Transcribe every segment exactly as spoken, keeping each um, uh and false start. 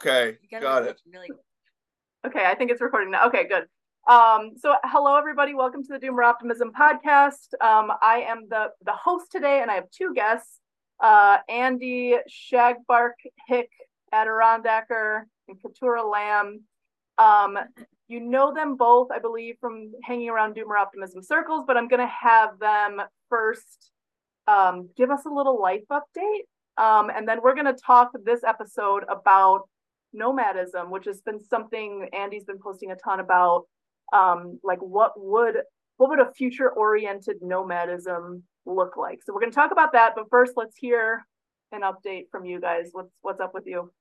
Okay, got it. Really. Okay, I think it's recording now. Okay, good. Um, so hello everybody, welcome to the Doomer Optimism podcast. Um, I am the the host today, and I have two guests, uh, Andy Shagbark Hick Adirondacker and Katura Lamb. Um, you know them both, I believe, from hanging around Doomer Optimism circles, but I'm going to have them first um, give us a little life update. Um, and then we're going to talk this episode about nomadism, which has been something Andy's been posting a ton about. Um, like what would what would a future oriented nomadism look like? So we're going to talk about that, but first let's hear an update from you guys. What's what's up with you?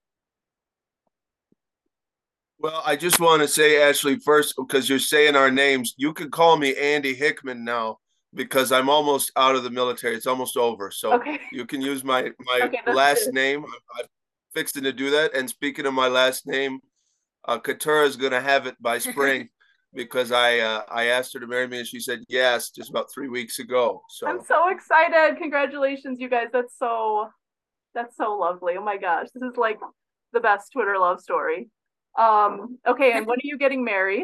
Well, I just want to say, Ashley, first, because you're saying our names, you can call me Andy Hickman now because I'm almost out of the military. It's almost over. So Okay. you can use my my Okay, that's last good. name. I'm, I'm fixing to do that. And speaking of my last name, uh, Katura is going to have it by spring because I uh, I asked her to marry me and she said yes just about three weeks ago. I'm So so excited. Congratulations, you guys. That's so that's so lovely. Oh my gosh. This is like the best Twitter love story. Um, okay, and when are you getting married?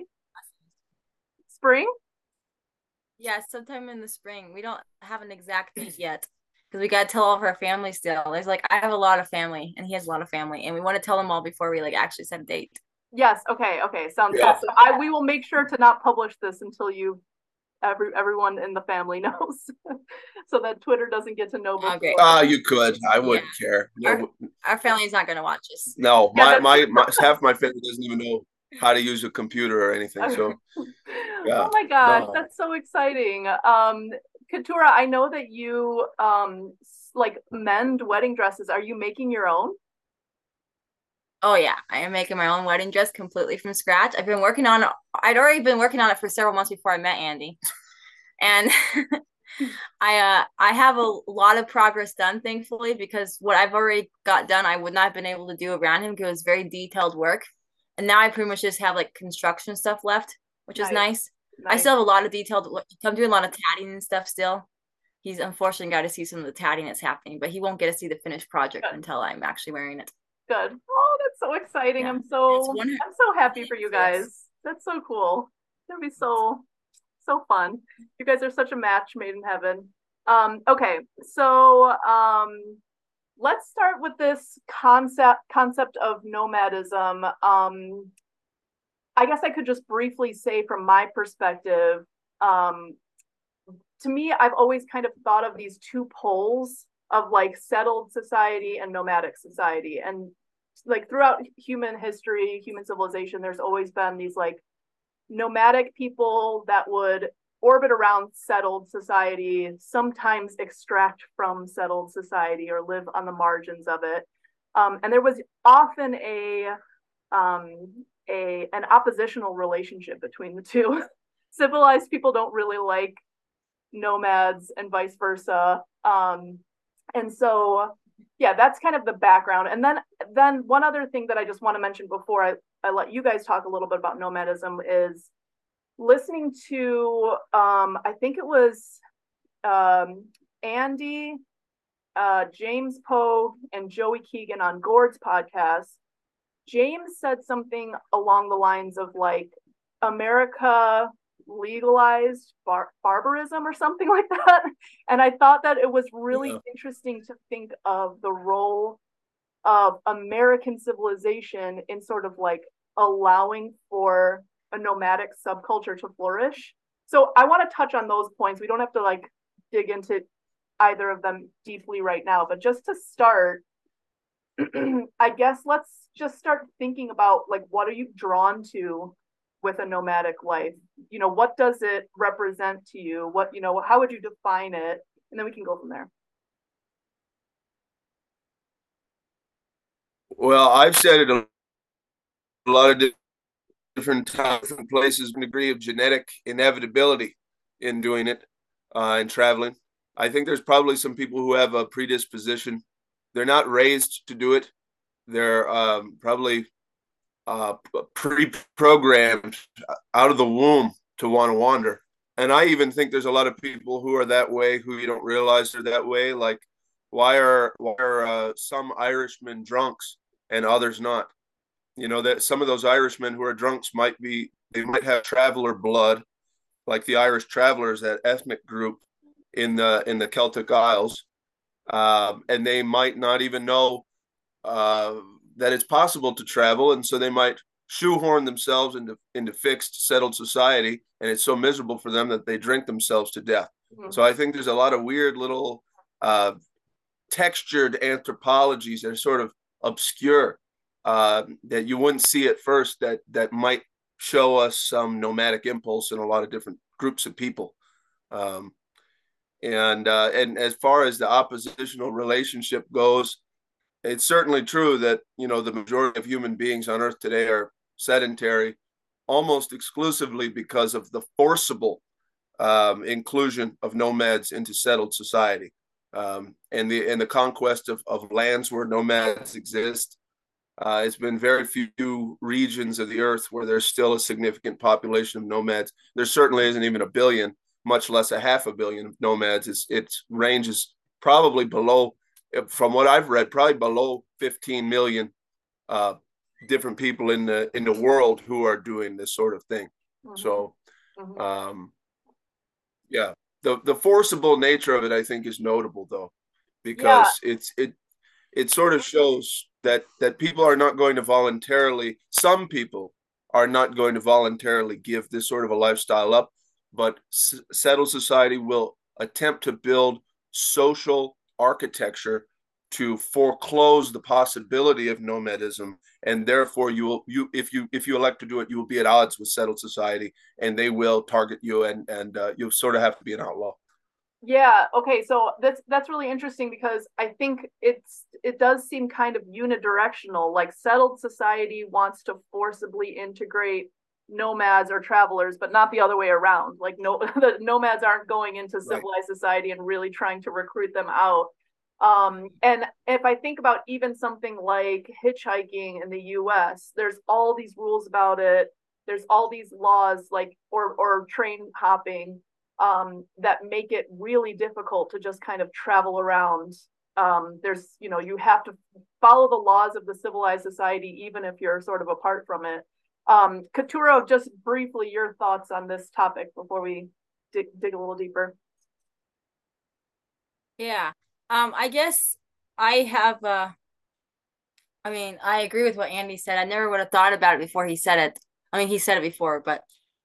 Spring? Yeah, sometime in the spring. We don't have an exact date yet because we gotta tell all of our family still. There's like I have a lot of family and he has a lot of family, and we want to tell them all before we like actually set a date. Yes, okay, okay. Sounds good. yeah. So I we will make sure to not publish this until you every everyone in the family knows. So that Twitter doesn't get to know Oh, great. before. Uh, you could. I Yeah. wouldn't care. Our No, our family's not gonna watch us. no. Yeah, My, that's my my half my family doesn't even know how to use a computer or anything. okay. So yeah, Oh my gosh, no. that's so exciting. Um, Katura, I know that you um like mend wedding dresses. Are you making your own? Oh yeah, I am making my own wedding dress completely from scratch. I've been working on it. I'd already been working on it for several months before I met Andy. And I uh I have a lot of progress done, thankfully, because what I've already got done I would not have been able to do around him because it was very detailed work. And now I pretty much just have like construction stuff left, which is Nice, nice. I nice. still have a lot of detailed I'm doing a lot of tatting and stuff still. He's unfortunately got to see some of the tatting that's happening, but he won't get to see the finished project Good, until I'm actually wearing it. good. Oh, that's so exciting. Yeah. I'm And it's so one I'm so happy for you so it's guys. That's so cool. It's gonna be so so fun. You guys are such a match made in heaven. Um, okay, so um, let's start with this concept concept of nomadism. Um, I guess I could just briefly say from my perspective, um, to me, I've always kind of thought of these two poles of like settled society and nomadic society. And like throughout human history, human civilization, there's always been these like nomadic people that would orbit around settled society, sometimes extract from settled society or live on the margins of it. Um, and there was often a um, a an oppositional relationship between the two. Civilized people don't really like nomads and vice versa. Um, and so, yeah, that's kind of the background. And then, then one other thing that I just want to mention before I, I let you guys talk a little bit about nomadism is listening to, um, I think it was um, Andy, uh, James Pogue, and Joey Keegan on Gord's podcast. James said something along the lines of like, America legalized bar- barbarism or something like that. And I thought that it was really Yeah. interesting to think of the role of American civilization in sort of like allowing for a nomadic subculture to flourish. So I want to touch on those points. We don't have to like dig into either of them deeply right now, but just to start, I guess let's just start thinking about like what are you drawn to with a nomadic life? You know, what does it represent to you? What, you know, how would you define it? And then we can go from there. Well, I've said it a lot of different times, different places, a degree of genetic inevitability in doing it uh, and traveling. I think there's probably some people who have a predisposition. They're not raised to do it. They're um, probably uh, pre-programmed out of the womb to want to wander. And I even think there's a lot of people who are that way who you don't realize they're that way. Like, why are why are uh, some Irishmen drunks and others not? You know, that some of those Irishmen who are drunks might be, they might have traveler blood, like the Irish travelers, that ethnic group in the in the Celtic Isles, um, and they might not even know uh, that it's possible to travel, and so they might shoehorn themselves into into fixed, settled society, and it's so miserable for them that they drink themselves to death. Mm-hmm. So I think there's a lot of weird little uh, textured anthropologies that are sort of obscure, uh, that you wouldn't see at first, that that might show us some nomadic impulse in a lot of different groups of people. Um, and uh, and as far as the oppositional relationship goes, it's certainly true that, you know, the majority of human beings on Earth today are sedentary, almost exclusively because of the forcible um, inclusion of nomads into settled society, um, and the and the conquest of, of lands where nomads exist. Uh, it's been very few regions of the Earth where there's still a significant population of nomads. There certainly isn't even a billion, much less a half a billion of nomads. It's its range is probably below, from what I've read, probably below fifteen million uh, different people in the in the world who are doing this sort of thing. Mm-hmm. So, um, yeah, the the forcible nature of it, I think, is notable, though, because yeah. it's it it sort of shows that that people are not going to voluntarily. Some people are not going to voluntarily give this sort of a lifestyle up, but s- settled society will attempt to build social architecture to foreclose the possibility of nomadism, and therefore you will you if you if you elect to do it, you will be at odds with settled society, and they will target you, and and uh, you'll sort of have to be an outlaw. Yeah, okay, so that's that's really interesting, because I think it's it does seem kind of unidirectional. Like, settled society wants to forcibly integrate nomads or travelers, but not the other way around. Like, no, the nomads aren't going into civilized right. society and really trying to recruit them out. Um, and if I think about even something like hitchhiking in the U S, there's all these rules about it. There's all these laws, like, or or train hopping, um, that make it really difficult to just kind of travel around. Um, there's, you know, you have to follow the laws of the civilized society, even if you're sort of apart from it. Um, Katuro, just briefly, your thoughts on this topic before we dig, dig a little deeper. Yeah. Um, I guess I have, uh, I mean, I agree with what Andy said. I never would have thought about it before he said it. I mean, he said it before, but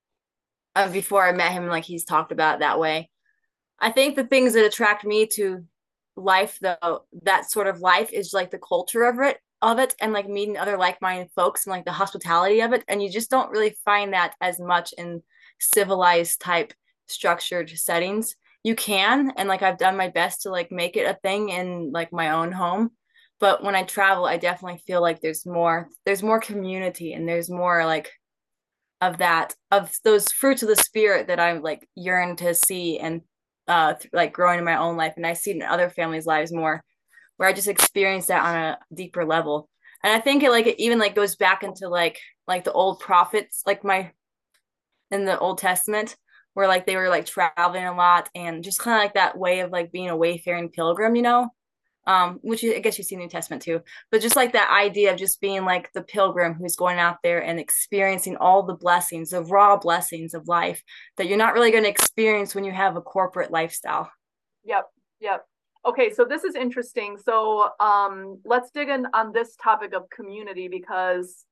uh, before I met him, like, he's talked about it that way. I think the things that attract me to life, though, that sort of life, is like the culture of it, of it, and like meeting other like-minded folks, and like the hospitality of it. And you just don't really find that as much in civilized type structured settings. You can, and like I've done my best to like make it a thing in like my own home, but when I travel, I definitely feel like there's more there's more community, and there's more like of that, of those fruits of the spirit that I like yearn to see, and uh th- like growing in my own life, and I see it in other families' lives more, where I just experience that on a deeper level. And I think it like it even like goes back into like like the old prophets, like my in the Old Testament, where like they were like traveling a lot, and just kind of like that way of like being a wayfaring pilgrim, you know, um, which I guess you see in the New Testament too, but just like that idea of just being like the pilgrim who's going out there and experiencing all the blessings, the raw blessings of life that you're not really going to experience when you have a corporate lifestyle. Yep, yep. Okay, so this is interesting. So um, let's dig in on this topic of community, because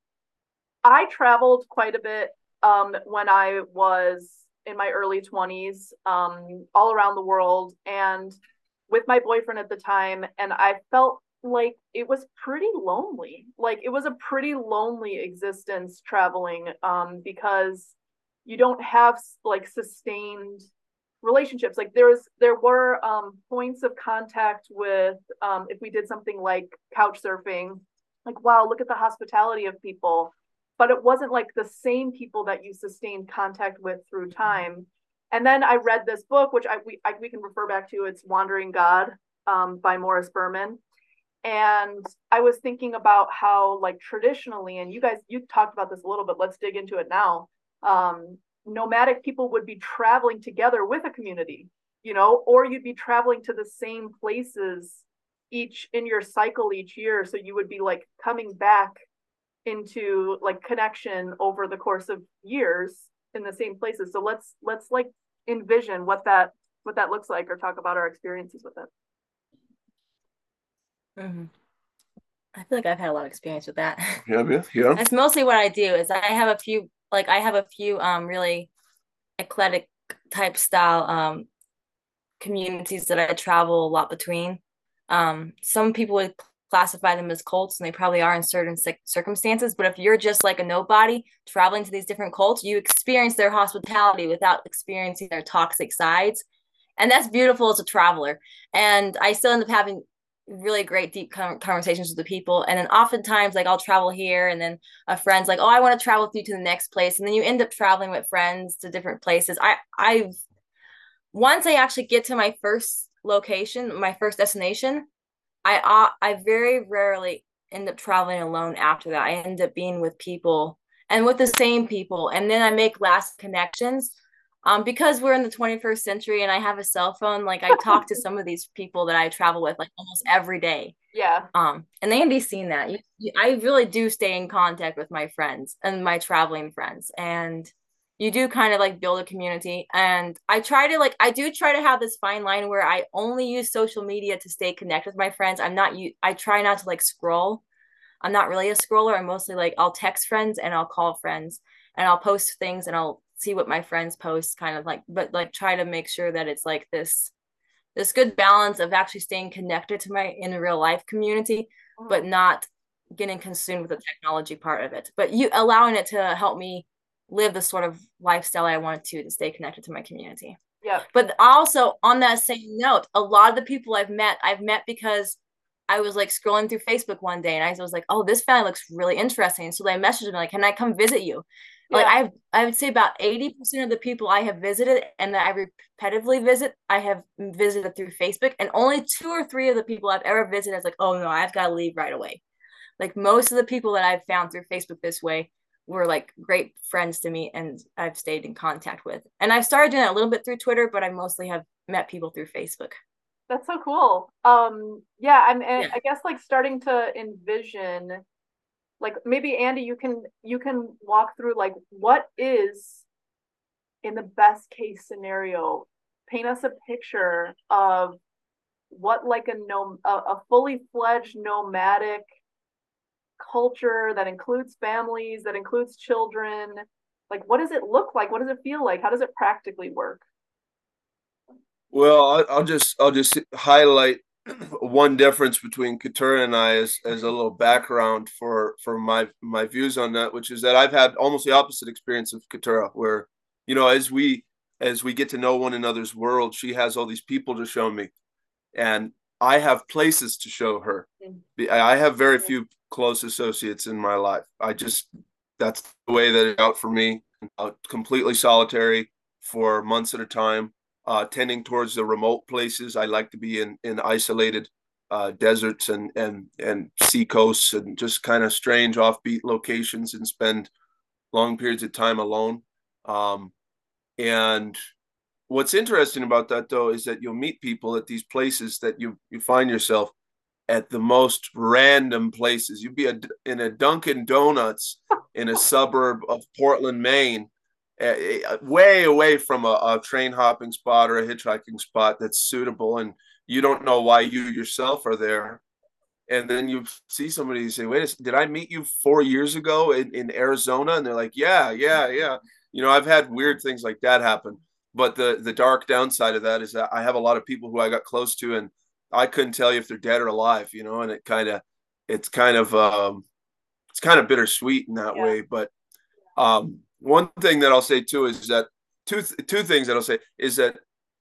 I traveled quite a bit um, when I was in my early twenties, um, all around the world, and with my boyfriend at the time. And I felt like it was pretty lonely. Like, it was a pretty lonely existence traveling, um, because you don't have like sustained relationships. Like, there was there were um, points of contact with, um, if we did something like couch surfing, like, wow, look at the hospitality of people. But it wasn't like the same people that you sustained contact with through time. And then I read this book, which I we, I, we can refer back to. It's Wandering God, um, by Morris Berman. And I was thinking about how, like, traditionally, and you guys, you talked about this a little bit, let's dig into it now. Um, nomadic people would be traveling together with a community, you know, or you'd be traveling to the same places each in your cycle each year. So you would be like coming back into like connection over the course of years in the same places. So let's let's like envision what that what that looks like, or talk about our experiences with it. Mm-hmm. I feel like I've had a lot of experience with that. Yeah, yeah, yeah. That's mostly what I do. Is I have a few, like I have a few, um, really eclectic type style, um, communities that I travel a lot between. Um, some people would classify them as cults, and they probably are in certain circumstances. But if you're just like a nobody traveling to these different cults, you experience their hospitality without experiencing their toxic sides, and that's beautiful as a traveler. And I still end up having really great deep conversations with the people. And then oftentimes, like I'll travel here, and then a friend's like, oh, I want to travel with you to the next place, and then you end up traveling with friends to different places. I I've once I actually get to my first location, my first destination, I uh, I very rarely end up traveling alone after that. I end up being with people, and with the same people, and then I make last connections. Um, because we're in the twenty-first century and I have a cell phone, like I talk to some of these people that I travel with like almost every day. Yeah. Um, and they can be seen that. You, you, I really do stay in contact with my friends and my traveling friends, and you do kind of like build a community. And I try to like I do try to have this fine line where I only use social media to stay connected with my friends. I'm not you I try not to like scroll. I'm not really a scroller. I'm mostly like I'll text friends and I'll call friends and I'll post things and I'll see what my friends post, kind of like, but like try to make sure that it's like this this good balance of actually staying connected to my in real life community, but not getting consumed with the technology part of it, but you allowing it to help me live the sort of lifestyle I wanted to to stay connected to my community. Yeah. But also on that same note, a lot of the people I've met, I've met because I was like scrolling through Facebook one day and I was like, oh, this family looks really interesting. So I messaged them like, can I come visit you? Yeah. Like I I would say about eighty percent of the people I have visited and that I repetitively visit, I have visited through Facebook, and only two or three of the people I've ever visited is like, oh no, I've got to leave right away. Like most of the people that I've found through Facebook this way were like great friends to me and I've stayed in contact with. And I've started doing that a little bit through Twitter, but I mostly have met people through Facebook. That's so cool. Um, yeah, and, and yeah. I guess like starting to envision, like maybe Andy, you can you can walk through like what is in the best case scenario. Paint us a picture of what like a no a, a fully fledged nomadic culture that includes families, that includes children. Like, what does it look like? What does it feel like? How does it practically work? Well, I'll just I'll just highlight one difference between Keturah and I as, as a little background for for my my views on that, which is that I've had almost the opposite experience of Keturah, where, you know, as we as we get to know one another's world, she has all these people to show me, and I have places to show her. I have very few close associates in my life. I just that's the way that it's out for me. Uh, completely solitary for months at a time. Uh, tending towards the remote places. I like to be in in isolated uh, deserts and and and sea coasts and just kind of strange offbeat locations and spend long periods of time alone. Um, and what's interesting about that, though, is that you'll meet people at these places that you you find yourself at the most random places. You'd be a, in a Dunkin' Donuts in a suburb of Portland, Maine, Uh, way away from a, a train hopping spot or a hitchhiking spot that's suitable, and you don't know why you yourself are there. And then you see somebody and say, wait, did I meet you four years ago in, in Arizona? And they're like, yeah, yeah, yeah. You know, I've had weird things like that happen. But the the dark downside of that is that I have a lot of people who I got close to, and I couldn't tell you if they're dead or alive, you know, and it kind of, it's kind of, um, it's kind of bittersweet in that yeah. way. But, um, one thing that I'll say too is that two two things that I'll say is that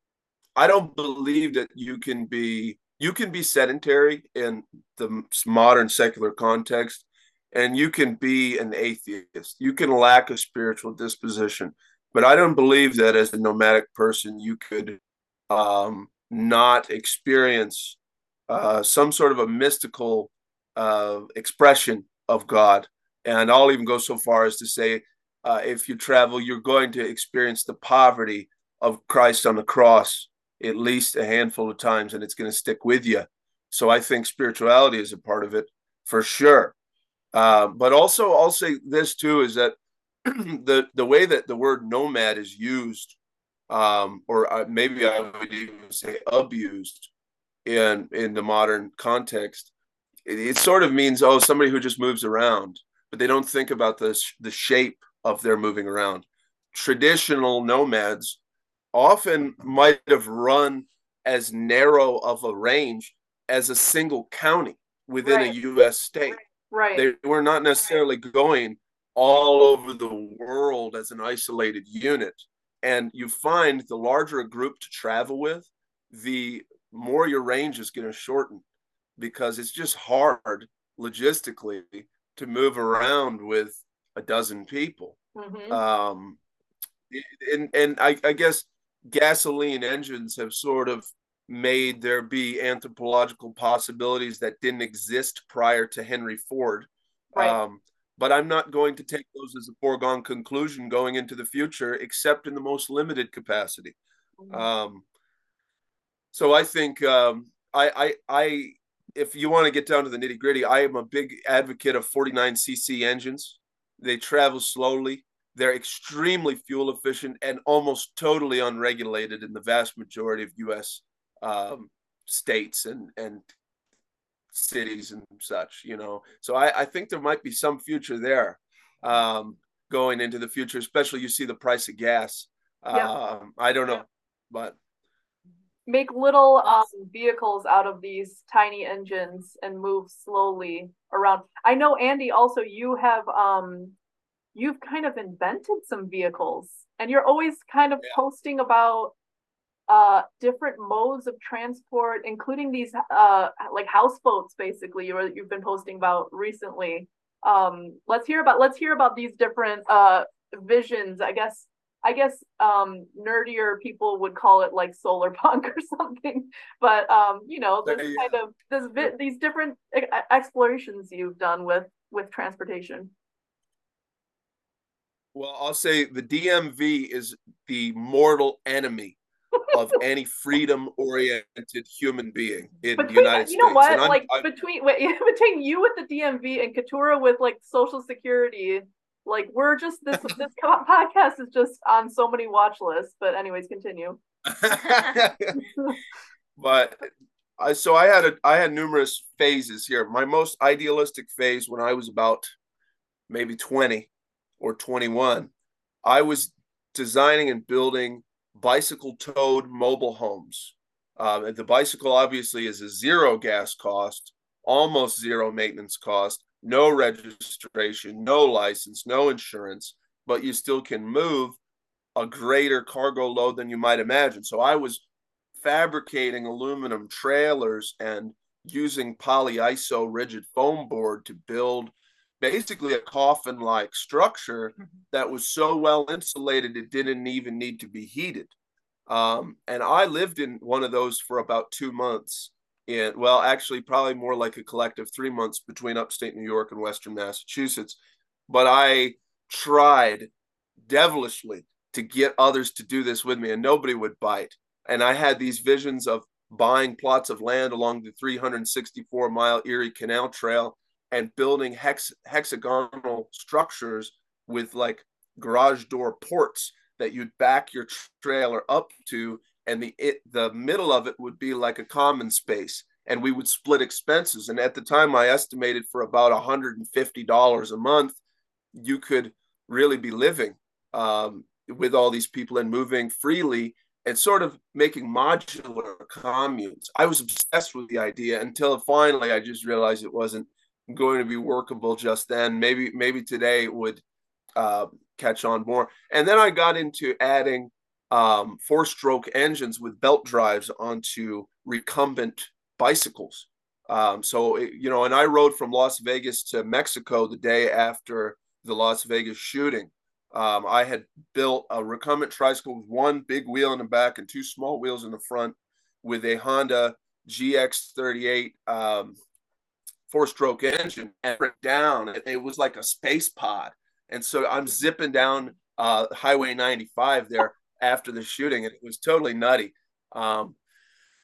I don't believe that you can be you can be sedentary in the modern secular context, and you can be an atheist. You can lack a spiritual disposition, but I don't believe that as a nomadic person you could um, not experience uh, some sort of a mystical uh, expression of God. And I'll even go so far as to say, Uh, if you travel, you're going to experience the poverty of Christ on the cross at least a handful of times, and it's going to stick with you. So I think spirituality is a part of it for sure. Uh, but also, I'll say this too is that the the way that the word nomad is used, um, or uh, maybe I would even say abused in in the modern context, it, it sort of means, oh, somebody who just moves around, but they don't think about the the shape of their moving around. Traditional nomads often might have run as narrow of a range as a single county within a Right, U S state. right, They were not necessarily going all over the world as an isolated unit. And you find the larger a group to travel with, the more your range is going to shorten because it's just hard logistically to move around with a dozen people. mm-hmm. Um, and and I, I guess gasoline engines have sort of made there be anthropological possibilities that didn't exist prior to Henry Ford. Right. Um, but I'm not going to take those as a foregone conclusion going into the future, except in the most limited capacity. Mhm. Um, so I think um, I, I, I, if you want to get down to the nitty gritty, I am a big advocate of forty-nine c c engines. They travel slowly. They're extremely fuel efficient and almost totally unregulated in the vast majority of U S um, states and and cities and such. You know, so I, I think there might be some future there um, going into the future, especially you see the price of gas. Yep. Um, I don't know, but Make little um, vehicles out of these tiny engines and move slowly around. I know, Andy, also you have um you've kind of invented some vehicles and you're always kind of yeah. posting about uh different modes of transport, including these uh like houseboats basically you were, you've been posting about recently. Um let's hear about let's hear about these different uh visions. I guess I guess um nerdier people would call it like solar punk or something. But um you know, this Yeah. kind of this these different e- explorations you've done with with transportation. Well, I'll say the D M V is the mortal enemy of any freedom-oriented human being in the Between, United you know States, and what, I'm, like I'm between wait, between you with the D M V and Katura with like Social Security, like we're just this this podcast is just on so many watch lists. But anyways, continue. but I so I had a I had numerous phases here. My most idealistic phase when I was about maybe twenty or twenty-one, I was designing and building bicycle towed mobile homes. Um, and the bicycle obviously is a zero gas cost, almost zero maintenance cost, no registration, no license, no insurance, but you still can move a greater cargo load than you might imagine. So I was fabricating aluminum trailers and using polyiso rigid foam board to build basically a coffin like structure that was so well insulated it didn't even need to be heated. Um, and I lived in one of those for about two months. And well, actually, probably more like a collective three months between upstate New York and Western Massachusetts. But I tried devilishly to get others to do this with me, and nobody would bite. And I had these visions of buying plots of land along the three hundred sixty-four mile Erie Canal Trail and building hex- hexagonal structures with like garage door ports that you'd back your trailer up to, and the it, the middle of it would be like a common space, and we would split expenses. And at the time, I estimated for about one hundred fifty dollars a month, you could really be living um, with all these people and moving freely and sort of making modular communes. I was obsessed with the idea until finally I just realized it wasn't going to be workable just then. Maybe maybe today it would uh, catch on more. And then I got into adding um, four-stroke engines with belt drives onto recumbent bicycles. Um, so it, you know, and I rode from Las Vegas to Mexico the day after the Las Vegas shooting. Um, I had built a recumbent tricycle with one big wheel in the back and two small wheels in the front with a Honda G X thirty-eight um, four-stroke engine, and down. It was like a space pod. And so I'm zipping down uh, Highway ninety-five there after the shooting, and it was totally nutty. Um,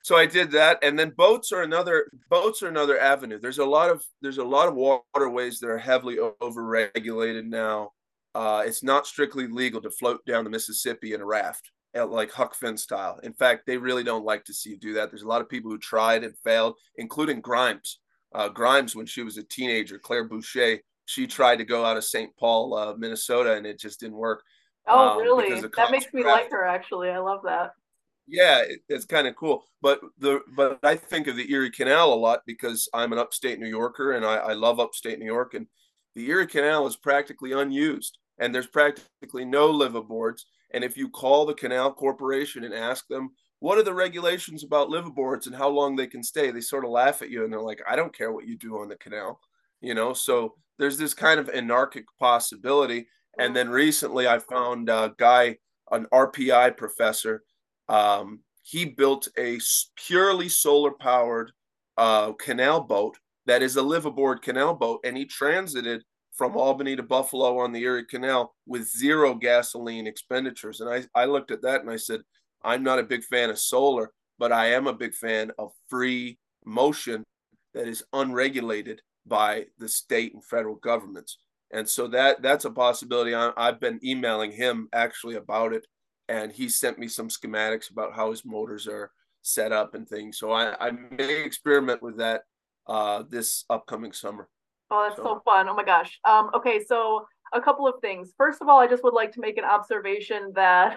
so I did that, and then boats are another boats are another avenue. There's a lot of there's a lot of waterways that are heavily overregulated now. Uh, it's not strictly legal to float down the Mississippi in a raft, like Huck Finn style. In fact, they really don't like to see you do that. There's a lot of people who tried and failed, including Grimes. Uh, Grimes, when she was a teenager, Claire Boucher, she tried to go out of Saint Paul, uh, Minnesota, and it just didn't work Oh, um, because really? the That cops makes me like craft. her, actually. I love that. Yeah, it, it's kind of cool. But the but I think of the Erie Canal a lot because I'm an upstate New Yorker and I, I love upstate New York. And the Erie Canal is practically unused and there's practically no liveaboards. And if you call the Canal Corporation and ask them, what are the regulations about liveaboards and how long they can stay, they sort of laugh at you and they're like, I don't care what you do on the canal, you know? So there's this kind of anarchic possibility. And Mm. then recently I found a guy, an R P I professor, um, he built a purely solar powered uh, canal boat that is a liveaboard canal boat, and he transited from Albany to Buffalo on the Erie Canal with zero gasoline expenditures. And I, I looked at that and I said, I'm not a big fan of solar, but I am a big fan of free motion that is unregulated by the state and federal governments. And so that that's a possibility. I, I've been emailing him actually about it, and he sent me some schematics about how his motors are set up and things. So I, I may experiment with that uh, this upcoming summer. Oh, that's So so fun. Oh my gosh. Um, okay, so a couple of things. First of all, I just would like to make an observation that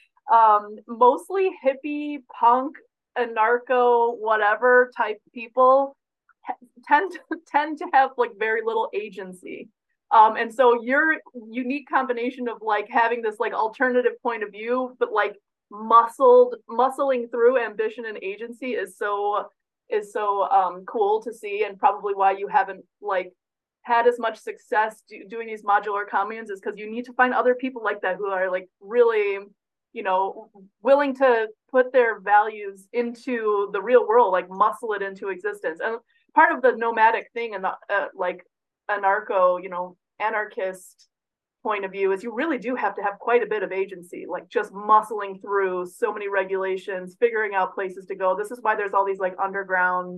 um mostly hippie, punk, anarcho, whatever type people tend to tend to have like very little agency. Um, and so your unique combination of like having this like alternative point of view, but like muscled muscling through ambition and agency is so is so um cool to see, and probably why you haven't like had as much success do, doing these modular communes is because you need to find other people like that who are like really, you know, willing to put their values into the real world, like muscle it into existence. And part of the nomadic thing and the uh, like anarcho, you know, anarchist point of view is you really do have to have quite a bit of agency, like just muscling through so many regulations, figuring out places to go. This is why there's all these like underground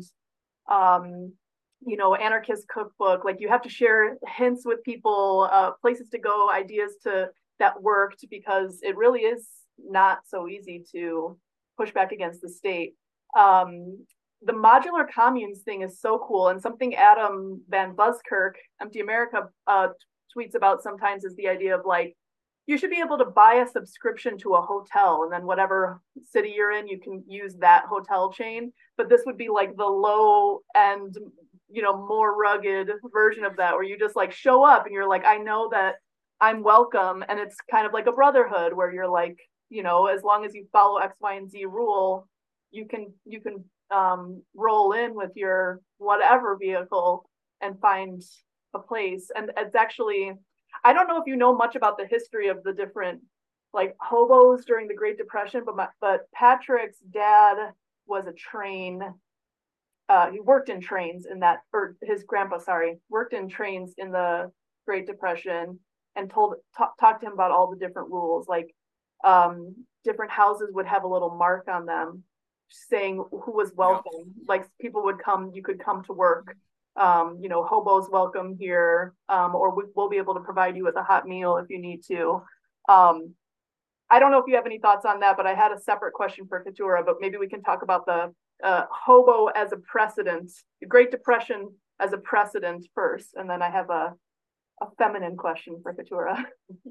um you know, anarchist cookbook. Like you have to share hints with people, uh places to go, ideas to that worked, because it really is not so easy to push back against the state. um the modular communes thing is so cool, and something Adam Van Buskirk, Empty America, uh, tweets about sometimes is the idea of like you should be able to buy a subscription to a hotel, and then whatever city you're in, you can use that hotel chain. But this would be like the low end, you know, more rugged version of that, where you just like show up and you're like, I know that I'm welcome, and it's kind of like a brotherhood where you're like, you know, as long as you follow X, Y, and Z rule, you can you can um, roll in with your whatever vehicle and find a place. And it's actually, I don't know if you know much about the history of the different like hobos during the Great Depression, but my, but Patrick's dad was a train. Uh, he worked in trains in that, or his grandpa, sorry, worked in trains in the Great Depression, and told talk, talked to him about all the different rules. Like um, different houses would have a little mark on them saying who was welcome. Yeah. Like people would come, you could come to work. Um, you know, hobos welcome here, um, or we, we'll be able to provide you with a hot meal if you need to. Um, I don't know if you have any thoughts on that, but I had a separate question for Keturah, but maybe we can talk about the uh, hobo as a precedent, the Great Depression as a precedent first, and then I have a, a feminine question for Keturah.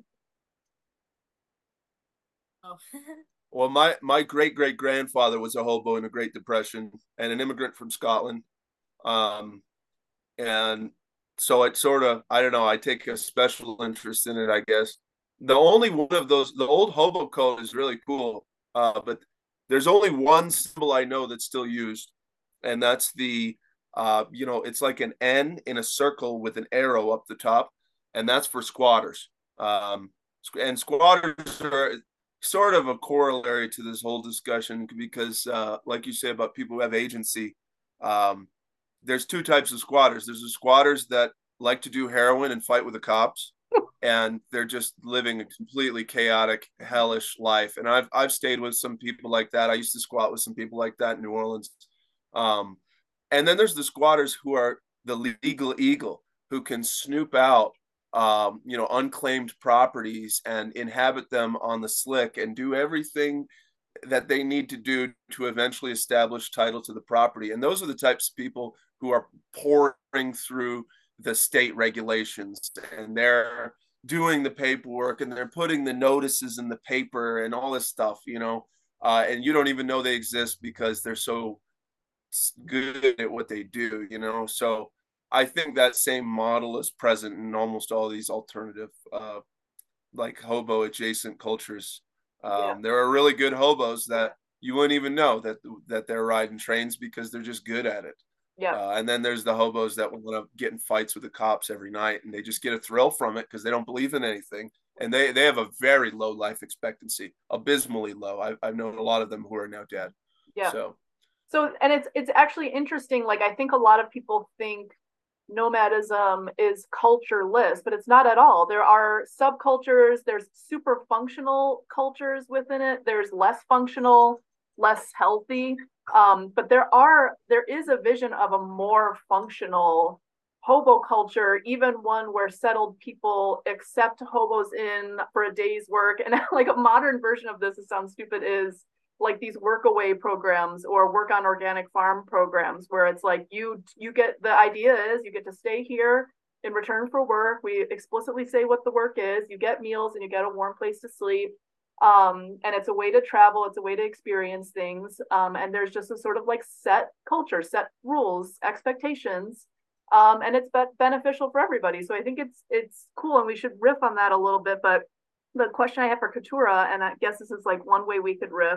Oh. Well, my, my great great grandfather was a hobo in the Great Depression and an immigrant from Scotland. Um, and so it sort of, I don't know, I take a special interest in it, I guess. The only one of those, the old hobo code is really cool, uh, but there's only one symbol I know that's still used, and that's the, uh, you know, it's like an N in a circle with an arrow up the top, and that's for squatters. Um, and squatters are sort of a corollary to this whole discussion because, uh, like you say about people who have agency, um, there's two types of squatters. There's the squatters that like to do heroin and fight with the cops, and they're just living a completely chaotic, hellish life. And I've I've stayed with some people like that. I used to squat with some people like that in New Orleans. Um, and then there's the squatters who are the legal eagle, who can snoop out, um, you know, unclaimed properties and inhabit them on the slick and do everything that they need to do to eventually establish title to the property. And those are the types of people who are pouring through the state regulations, and they're doing the paperwork, and they're putting the notices in the paper and all this stuff, you know, uh, and you don't even know they exist because they're so good at what they do, you know. So I think that same model is present in almost all these alternative, uh, like hobo adjacent cultures. Yeah. Um, there are really good hobos that you wouldn't even know that that they're riding trains because they're just good at it. Yeah. Uh, and then there's the hobos that want to get in fights with the cops every night, and they just get a thrill from it because they don't believe in anything. And they, they have a very low life expectancy, abysmally low. I've, I've known a lot of them who are now dead. Yeah. So, so, and it's, it's actually interesting. Like, I think a lot of people think nomadism is cultureless, but it's not at all. There are subcultures, there's super functional cultures within it, there's less functional, less healthy. Um, but there are there is a vision of a more functional hobo culture, even one where settled people accept hobos in for a day's work. And like a modern version of this, it sounds stupid, is like these work away programs or work on organic farm programs, where it's like you you get, the idea is you get to stay here in return for work. We explicitly say what the work is. You get meals and you get a warm place to sleep. Um, and it's a way to travel. It's a way to experience things. Um, and there's just a sort of like set culture, set rules, expectations. Um, and it's be- beneficial for everybody. So I think it's it's cool, and we should riff on that a little bit. But the question I have for Keturah, and I guess this is like one way we could riff,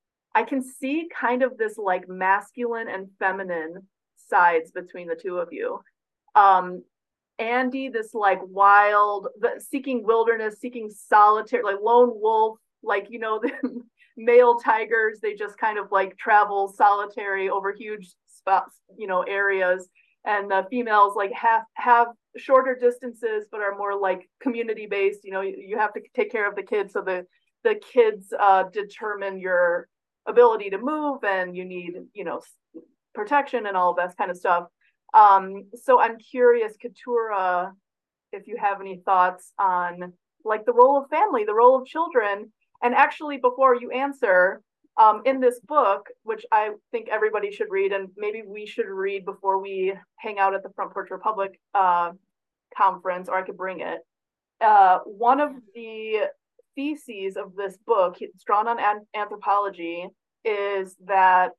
I can see kind of this like masculine and feminine sides between the two of you. Um, Andy, this like wild, the, seeking wilderness, seeking solitary, like lone wolf, like, you know, the male tigers, they just kind of like travel solitary over huge spots, you know, areas. And the females like have have shorter distances, but are more like community based. You know, you, you have to take care of the kids, so the the kids uh, determine your ability to move, and you need, you know, protection and all of that kind of stuff. Um, so I'm curious, Keturah, if you have any thoughts on like the role of family, the role of children. And actually, before you answer, um, in this book, which I think everybody should read, and maybe we should read before we hang out at the Front Porch Republic uh, conference, or I could bring it. Uh, one of the theses of this book, it's drawn on an- anthropology, is that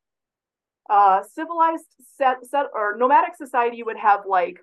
uh, civilized set, set or nomadic society would have like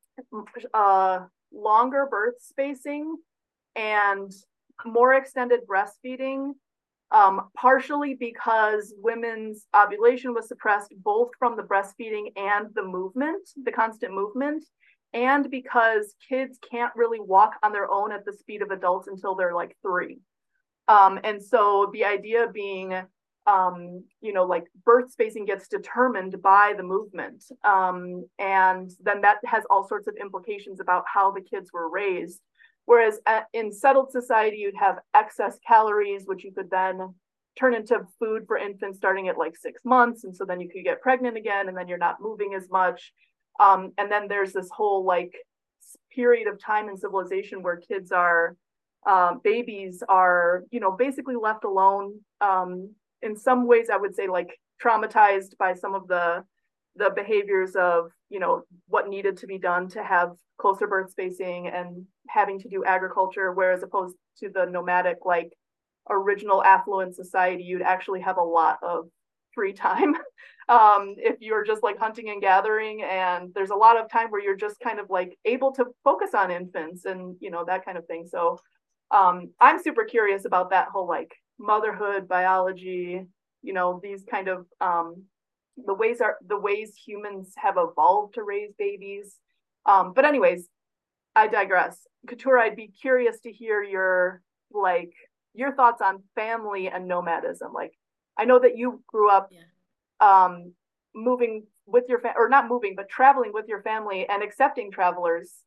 uh, longer birth spacing and more extended breastfeeding, um, partially because women's ovulation was suppressed both from the breastfeeding and the movement, the constant movement, and because kids can't really walk on their own at the speed of adults until they're like three. Um, and so the idea being, um, you know, like birth spacing gets determined by the movement. Um, and then that has all sorts of implications about how the kids were raised. Whereas at, in settled society, you'd have excess calories, which you could then turn into food for infants starting at like six months. And so then you could get pregnant again, and then you're not moving as much. Um, and then there's this whole like period of time in civilization where kids are, um, babies are, you know, basically left alone. Um, in some ways, I would say like traumatized by some of the the behaviors of, you know, what needed to be done to have closer birth spacing and having to do agriculture, whereas opposed to the nomadic, like original affluent society, you'd actually have a lot of free time. Um, if you're just like hunting and gathering, and there's a lot of time where you're just kind of like able to focus on infants and, you know, that kind of thing. So um, I'm super curious about that whole like motherhood, biology, you know, these kind of um, the ways are the ways humans have evolved to raise babies. Um, but anyways, I digress. Keturah, I'd be curious to hear your like your thoughts on family and nomadism. Like, I know that you grew up Yeah. um, moving with your family, or not moving, but traveling with your family and accepting travelers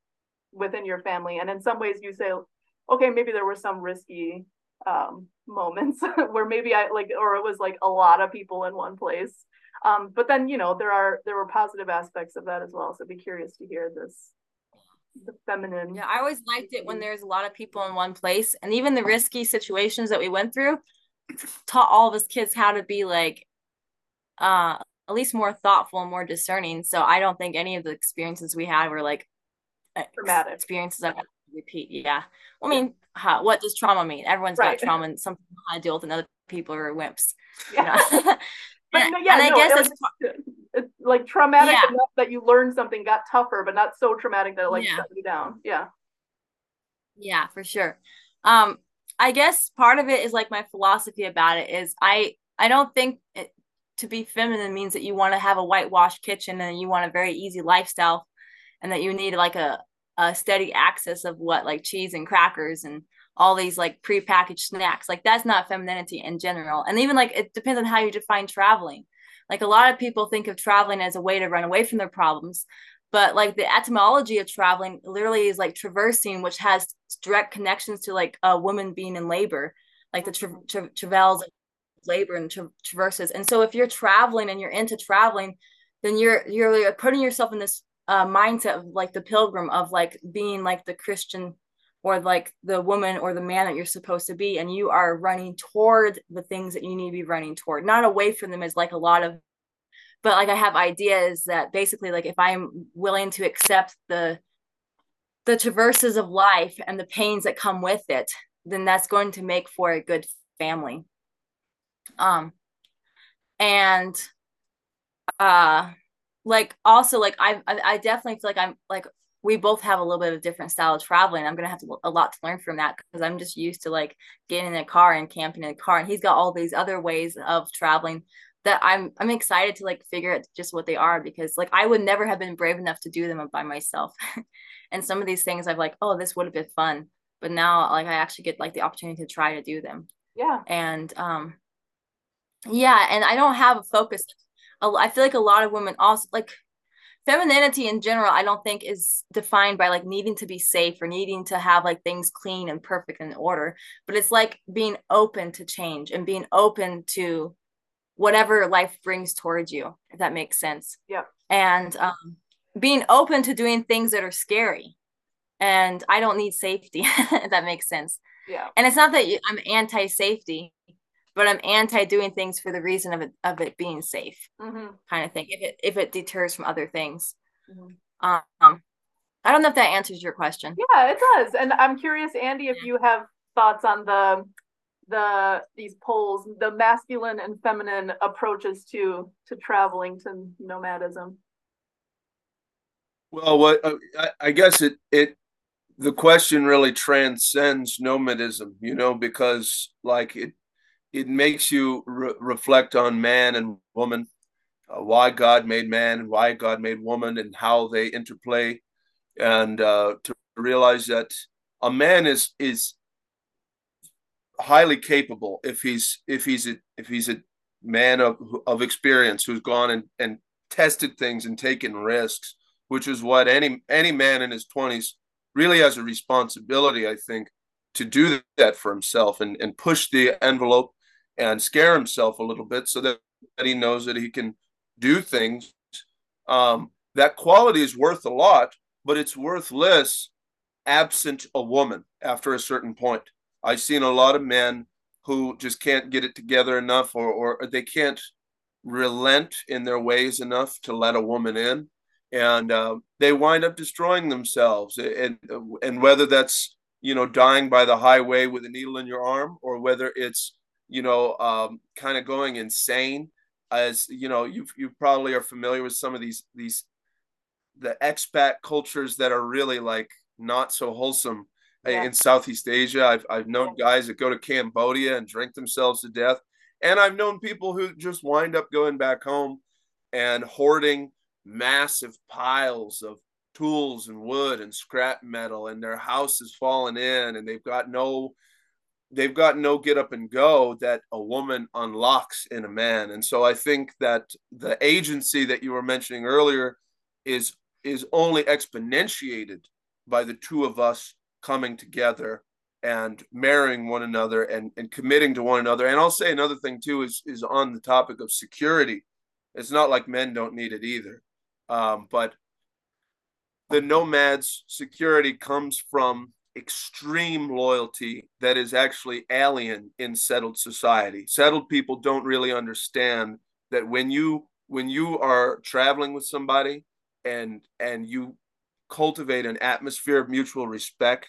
within your family. And in some ways you say, okay, maybe there were some risky um, moments where maybe I like, or it was like a lot of people in one place. Um, but then, you know, there are, there were positive aspects of that as well. So I'd be curious to hear this, the feminine. Yeah, I always liked it when there's a lot of people in one place, and even the risky situations that we went through taught all of us kids how to be like, uh, at least more thoughtful and more discerning. So I don't think any of the experiences we had were like Traumatic experiences I repeat. Yeah. I mean, how, what does trauma mean? Everyone's right. got trauma and something how to deal with, and other people are wimps. Yeah. You know? But and, no, yeah, and I no, guess it, that's it's, it's like traumatic yeah. enough that you learned something, got tougher, but not so traumatic that it like yeah. shut you down. Yeah. Yeah, for sure. Um, I guess part of it is like my philosophy about it is I I don't think it, to be feminine means that you want to have a whitewashed kitchen and you want a very easy lifestyle, and that you need like a a steady access of what like cheese and crackers and all these like prepackaged snacks. Like that's not femininity in general. And even like it depends on how you define traveling. Like a lot of people think of traveling as a way to run away from their problems, but like the etymology of traveling literally is like traversing, which has direct connections to like a woman being in labor, like the tra- tra- travails of labor and tra- traverses. And so if you're traveling and you're into traveling, then you're you're putting yourself in this uh, mindset of like the pilgrim, of like being like the Christian or like the woman or the man that you're supposed to be, and you are running toward the things that you need to be running toward, not away from them, as like a lot of, but like I have ideas that basically like if I'm willing to accept the the traverses of life and the pains that come with it, then that's going to make for a good family. Um and uh like also like I I definitely feel like I'm like we both have a little bit of a different style of traveling. I'm gonna have to, a lot to learn from that, because I'm just used to like getting in a car and camping in a car, and he's got all these other ways of traveling that I'm I'm excited to like figure out just what they are, because like I would never have been brave enough to do them by myself. And some of these things I've like, oh, this would have been fun, but now like I actually get like the opportunity to try to do them. Yeah. And um yeah, and I don't have a focus. I feel like a lot of women also like femininity in general, I don't think is defined by like needing to be safe or needing to have like things clean and perfect and in order, but it's like being open to change and being open to whatever life brings towards you, if that makes sense. Yeah. And um, being open to doing things that are scary. And I don't need safety, if that makes sense. Yeah. And it's not that you, I'm anti-safety, but I'm anti doing things for the reason of it of it being safe, mm-hmm. kind of thing. If it if it deters from other things. Mm-hmm. Um, I don't know if that answers your question. Yeah, it does. And I'm curious, Andy, if you have thoughts on the the these poles, the masculine and feminine approaches to to traveling, to nomadism. Well, what uh, I, I guess it it the question really transcends nomadism, you know, because like it it makes you re- reflect on man and woman, uh, why God made man and why God made woman, and how they interplay, and uh, to realize that a man is is highly capable if he's if he's a, if he's a man of of experience who's gone and, and tested things and taken risks, which is what any any man in his twenties really has a responsibility, I think, to do that for himself and, and push the envelope and scare himself a little bit so that, that he knows that he can do things. Um, that quality is worth a lot, but it's worth less absent a woman after a certain point. I've seen a lot of men who just can't get it together enough, or, or they can't relent in their ways enough to let a woman in. And uh, they wind up destroying themselves. And, and whether that's, you know, dying by the highway with a needle in your arm, or whether it's, you know, um, kind of going insane, as, you know, you you probably are familiar with some of these, these, the expat cultures that are really like not so wholesome. Yeah. In Southeast Asia. I've, I've known guys that go to Cambodia and drink themselves to death. And I've known people who just wind up going back home and hoarding massive piles of tools and wood and scrap metal, and their house is fallen in, and they've got no they've got no get up and go that a woman unlocks in a man. And so I think that the agency that you were mentioning earlier is is only exponentiated by the two of us coming together and marrying one another and, and committing to one another. And I'll say another thing too is is on the topic of security. It's not like men don't need it either. Um, but the nomad's security comes from extreme loyalty that is actually alien in settled society. Settled people don't really understand that when you when you are traveling with somebody and and you cultivate an atmosphere of mutual respect,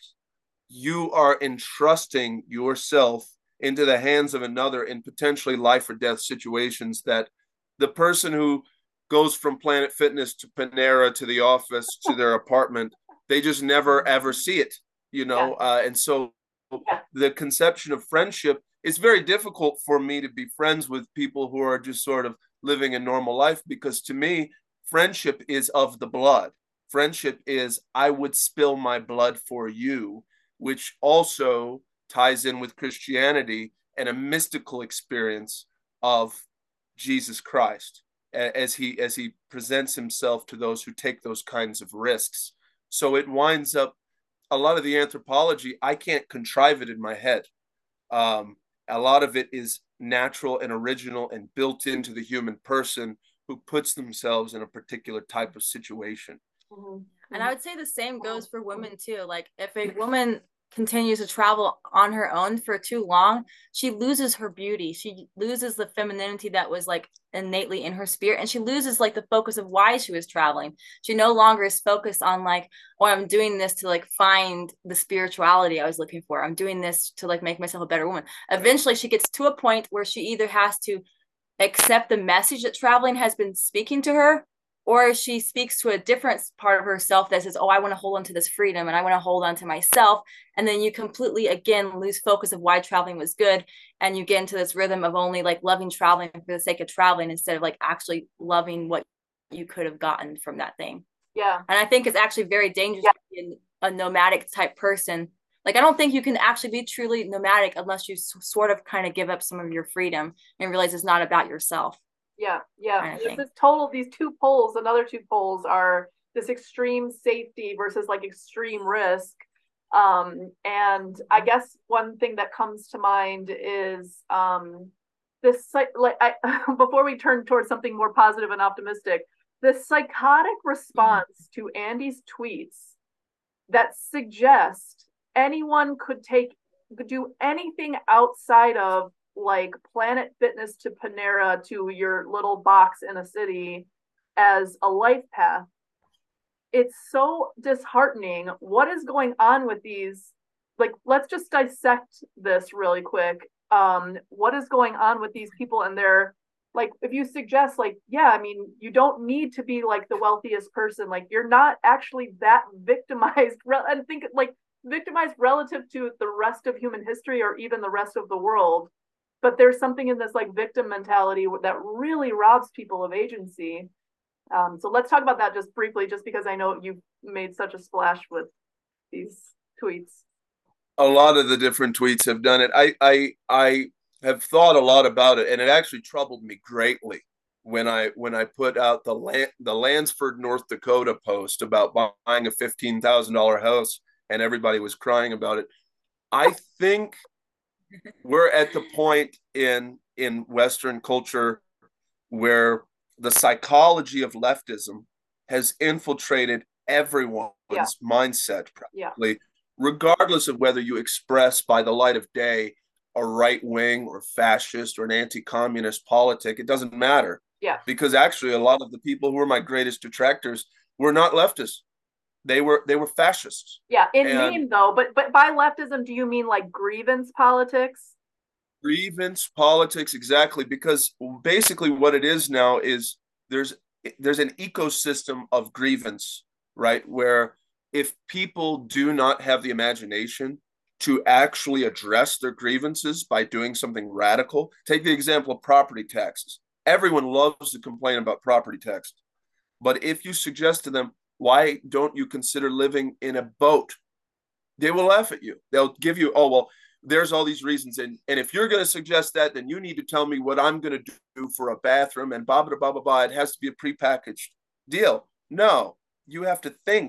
you are entrusting yourself into the hands of another in potentially life or death situations that the person who goes from Planet Fitness to Panera to the office to their apartment, they just never ever see it, you know. Yeah. Uh, and so Yeah. the conception of friendship, it's very difficult for me to be friends with people who are just sort of living a normal life, because to me, friendship is of the blood. Friendship is I would spill my blood for you, which also ties in with Christianity and a mystical experience of Jesus Christ as he as he presents himself to those who take those kinds of risks. So it winds up a lot of the anthropology, I can't contrive it in my head. Um, a lot of it is natural and original and built into the human person who puts themselves in a particular type of situation. Mm-hmm. And I would say the same goes for women too. Like if a woman continues to travel on her own for too long, she loses her beauty. She loses the femininity that was like innately in her spirit, and she loses like the focus of why she was traveling. She no longer is focused on like, oh, I'm doing this to like find the spirituality I was looking for. I'm doing this to like make myself a better woman. Eventually she gets to a point where she either has to accept the message that traveling has been speaking to her, or she speaks to a different part of herself that says, oh, I want to hold on to this freedom and I want to hold on to myself. And then you completely, again, lose focus of why traveling was good. And you get into this rhythm of only like loving traveling for the sake of traveling instead of like actually loving what you could have gotten from that thing. Yeah. And I think it's actually very dangerous yeah. to be a nomadic type person. Like, I don't think you can actually be truly nomadic unless you s- sort of kind of give up some of your freedom and realize it's not about yourself. Yeah, yeah. This is total, these two poles, another two poles are this extreme safety versus like extreme risk. Um, and I guess one thing that comes to mind is um, this, like, I, before we turn towards something more positive and optimistic, this psychotic response to Andy's tweets that suggest anyone could take, could do anything outside of like Planet Fitness to Panera to your little box in a city as a life path. It's so disheartening. What is going on with these? Like, let's just dissect this really quick. Um, what is going on with these people and their, like, if you suggest, like, yeah, I mean, you don't need to be like the wealthiest person. Like, you're not actually that victimized. And think like victimized relative to the rest of human history or even the rest of the world. But there's something in this like victim mentality that really robs people of agency. Um, so let's talk about that just briefly, just because I know you've made such a splash with these tweets. A lot of the different tweets have done it. I I I have thought a lot about it, and it actually troubled me greatly when I when I put out the land, the Lansford, North Dakota post about buying a fifteen thousand dollar house, and everybody was crying about it. I think we're at the point in in Western culture where the psychology of leftism has infiltrated everyone's yeah. mindset practically, yeah. regardless of whether you express by the light of day a right wing or fascist or an anti-communist politic. It doesn't matter. Yeah. Because actually a lot of the people who were my greatest detractors were not leftists. They were they were fascists. Yeah, in and name though, but but by leftism, do you mean like grievance politics? Grievance politics, exactly, because basically what it is now is there's there's an ecosystem of grievance, right? Where if people do not have the imagination to actually address their grievances by doing something radical, take the example of property taxes. Everyone loves to complain about property taxes, but if you suggest to them, why don't you consider living in a boat? They will laugh at you. They'll give you, oh, well, there's all these reasons. And, and if you're going to suggest that, then you need to tell me what I'm going to do for a bathroom and blah, blah, blah, blah, blah. It has to be a prepackaged deal. No, you have to think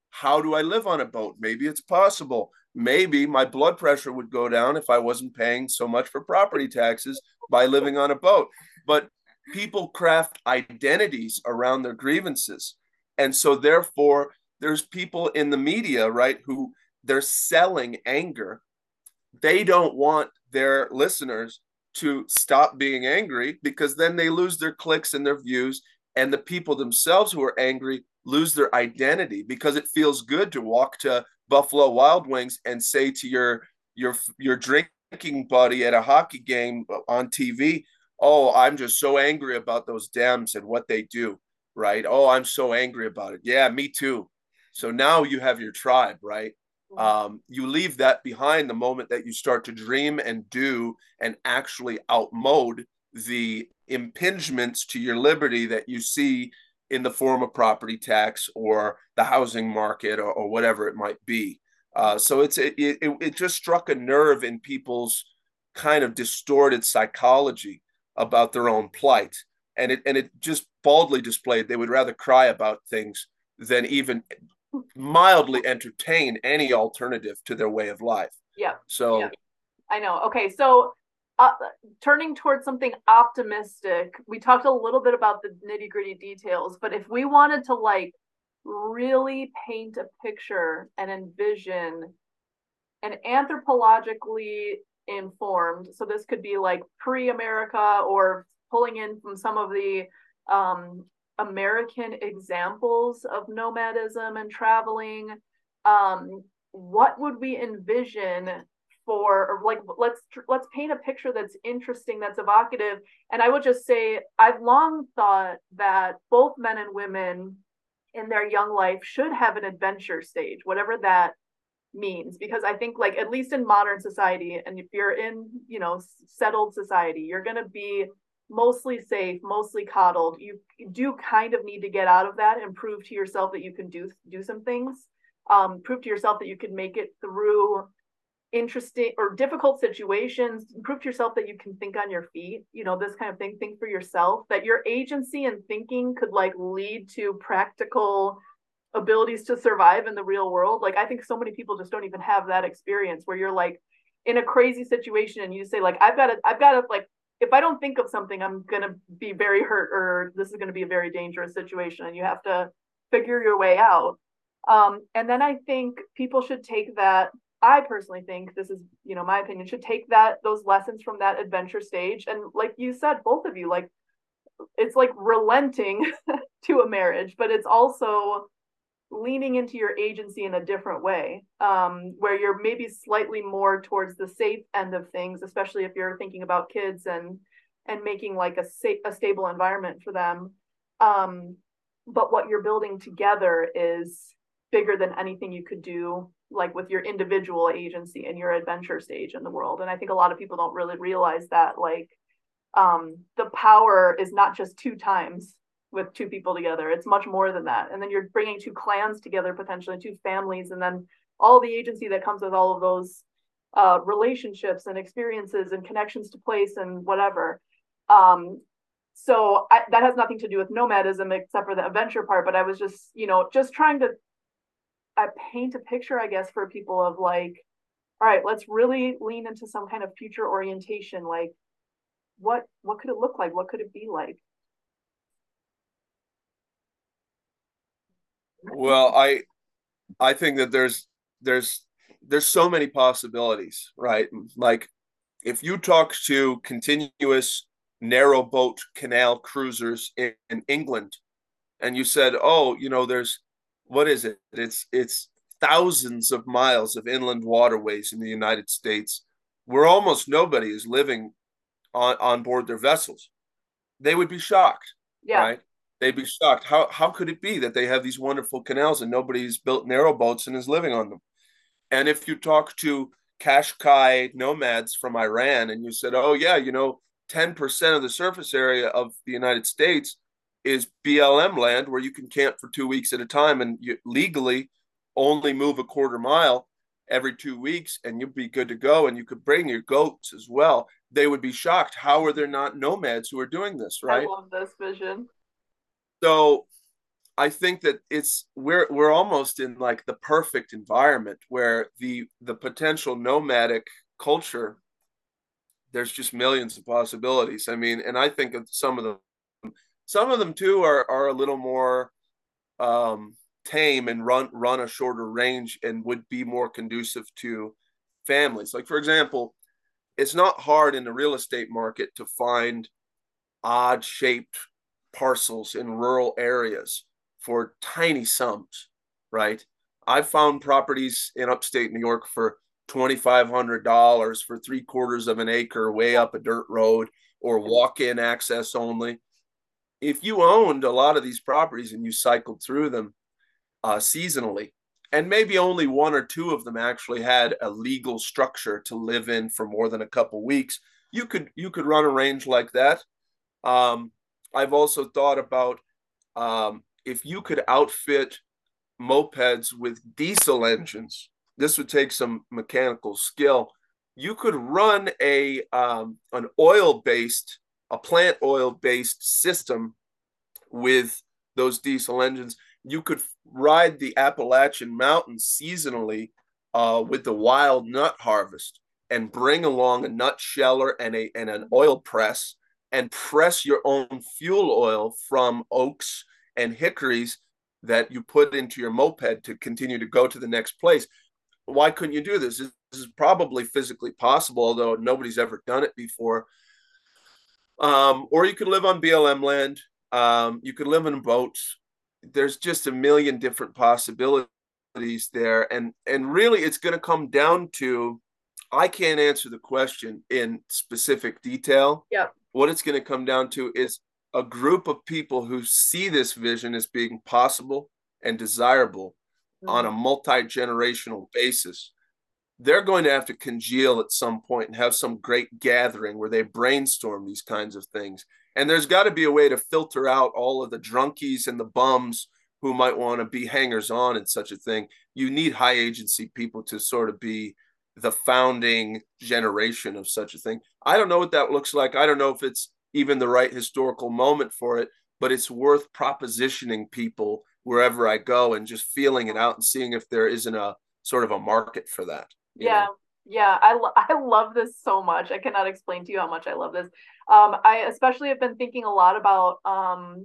how do I live on a boat? Maybe it's possible. Maybe my blood pressure would go down if I wasn't paying so much for property taxes by living on a boat. But people craft identities around their grievances. And so therefore, there's people in the media, right, who they're selling anger. They don't want their listeners to stop being angry, because then they lose their clicks and their views, and the people themselves who are angry lose their identity, because it feels good to walk to Buffalo Wild Wings and say to your your your drinking buddy at a hockey game on T V, "Oh, I'm just so angry about those Dems and what they do," right? "Oh, I'm so angry about it." Yeah, me too. So now you have your tribe, right? Um, you leave that behind the moment that you start to dream and do and actually outmode the impingements to your liberty that you see in the form of property tax or the housing market, or, or whatever it might be. Uh, so it's it, it it just struck a nerve in people's kind of distorted psychology about their own plight, and it and it just baldly displayed they would rather cry about things than even mildly entertain any alternative to their way of life. Yeah. So yeah. I know. Okay. So uh, turning towards something optimistic, we talked a little bit about the nitty gritty details, but if we wanted to like really paint a picture and envision an anthropologically informed, so this could be like pre-America or pulling in from some of the um, American examples of nomadism and traveling, um, what would we envision for, or like, let's let's paint a picture that's interesting, that's evocative. And I would just say, I've long thought that both men and women in their young life should have an adventure stage, whatever that means, because I think, like, at least in modern society, and if you're in, you know, settled society, you're going to be mostly safe, mostly coddled. You do kind of need to get out of that and prove to yourself that you can do do some things. Um, prove to yourself that you can make it through interesting or difficult situations. Prove to yourself that you can think on your feet. You know, this kind of thing. Think for yourself. That your agency and thinking could like lead to practical abilities to survive in the real world. Like, I think so many people just don't even have that experience where you're like in a crazy situation and you say like, I've got to, I've got to like, if I don't think of something, I'm going to be very hurt, or this is going to be a very dangerous situation, and you have to figure your way out. Um, and then I think people should take that. I personally think, this is, you know, my opinion, should take that, those lessons from that adventure stage. And like you said, both of you, like, it's like relenting to a marriage, but it's also leaning into your agency in a different way, um, where you're maybe slightly more towards the safe end of things, especially if you're thinking about kids and and making like a safe, a stable environment for them. Um, but what you're building together is bigger than anything you could do, like with your individual agency and your adventure stage in the world. And I think a lot of people don't really realize that, like, um, the power is not just two times with two people together. It's much more than that. And then you're bringing two clans together, potentially two families, and then all the agency that comes with all of those uh, relationships and experiences and connections to place and whatever. Um, so I, that has nothing to do with nomadism except for the adventure part. But I was just, you know, just trying to I paint a picture, I guess, for people of like, all right, let's really lean into some kind of future orientation. Like, what what could it look like? What could it be like? Well, I I think that there's there's there's so many possibilities, right? Like, if you talk to continuous narrow boat canal cruisers in, in England, and you said, "Oh, you know, there's what is it? It's it's thousands of miles of inland waterways in the United States where almost nobody is living on on board their vessels." They would be shocked, Yeah. right? They'd be shocked. How how could it be that they have these wonderful canals and nobody's built narrow boats and is living on them? And if you talk to Qashqai nomads from Iran and you said, "Oh yeah, you know, ten percent of the surface area of the United States is B L M land where you can camp for two weeks at a time and you legally only move a quarter mile every two weeks and you'd be good to go, and you could bring your goats as well," they would be shocked. How are there not nomads who are doing this, right? I love this vision. So I think that it's we're we're almost in like the perfect environment where the the potential nomadic culture, there's just millions of possibilities. I mean, and I think of some of them, some of them too are are a little more um, tame and run run a shorter range and would be more conducive to families. Like for example, it's not hard in the real estate market to find odd shaped parcels in rural areas for tiny sums, right? I've found properties in upstate New York for twenty-five hundred dollars for three quarters of an acre way up a dirt road or walk in access only. If you owned a lot of these properties and you cycled through them uh, seasonally, and maybe only one or two of them actually had a legal structure to live in for more than a couple weeks, you could you could run a range like that. Um, I've also thought about um, if you could outfit mopeds with diesel engines. This would take some mechanical skill. You could run a um, an oil based, a plant oil based system with those diesel engines. You could ride the Appalachian Mountains seasonally uh, with the wild nut harvest and bring along a nut sheller and a and an oil press and press your own fuel oil from oaks and hickories that you put into your moped to continue to go to the next place. Why couldn't you do this? This is probably physically possible, although nobody's ever done it before. Um, or you could live on B L M land. Um, you could live in boats. There's just a million different possibilities there. And, and really, it's going to come down to, I can't answer the question in specific detail. Yep. What it's going to come down to is a group of people who see this vision as being possible and desirable mm-hmm. on a multi-generational basis. They're going to have to congeal at some point and have some great gathering where they brainstorm these kinds of things. And there's got to be a way to filter out all of the drunkies and the bums who might want to be hangers on in such a thing. You need high agency people to sort of be the founding generation of such a thing. I don't know what that looks like. I don't know if it's even the right historical moment for it, but it's worth propositioning people wherever I go and just feeling it out and seeing if there isn't a sort of a market for that. Yeah. Know? Yeah. I, lo- I love this so much. I cannot explain to you how much I love this. Um, I especially have been thinking a lot about, um,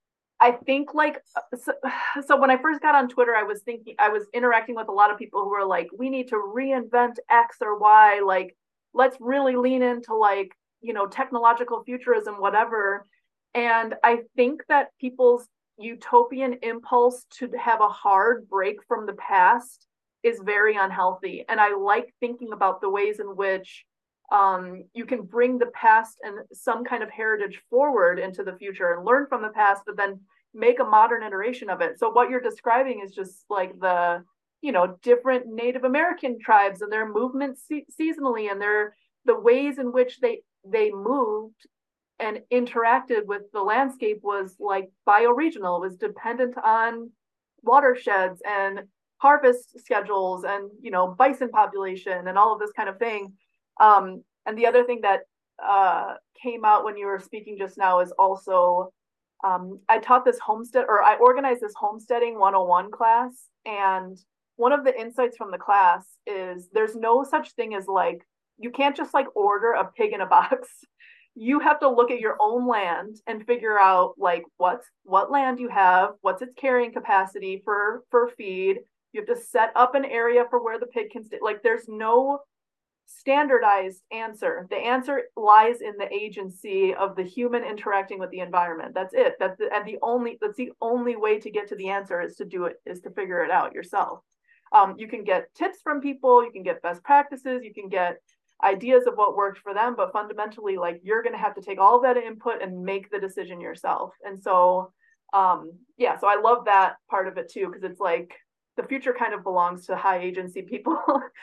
I think like, so, so when I first got on Twitter, I was thinking, I was interacting with a lot of people who were like, we need to reinvent X or Y. Like, let's really lean into like, you know, technological futurism, whatever. And I think that people's utopian impulse to have a hard break from the past is very unhealthy. And I like thinking about the ways in which um, you can bring the past and some kind of heritage forward into the future and learn from the past, but then make a modern iteration of it. So what you're describing is just like the, you know, different Native American tribes and their movements se- seasonally and their the ways in which they they moved and interacted with the landscape was like bioregional. It was dependent on watersheds and harvest schedules and, you know, bison population and all of this kind of thing. Um, and the other thing that uh, came out when you were speaking just now is also, um, I taught this homestead, or I organized this homesteading one oh one class. And one of the insights from the class is there's no such thing as like, you can't just like order a pig in a box. You have to look at your own land and figure out like what's what land you have, what's its carrying capacity for, for feed. You have to set up an area for where the pig can stay. Like there's no standardized answer. The answer lies in the agency of the human interacting with the environment. That's it. That's the, and the only that's the only way to get to the answer is to do it, is to figure it out yourself. Um, you can get tips from people, you can get best practices, you can get ideas of what worked for them, but fundamentally, like you're going to have to take all of that input and make the decision yourself. And so, um, yeah, so I love that part of it too, because it's like the future kind of belongs to high agency people,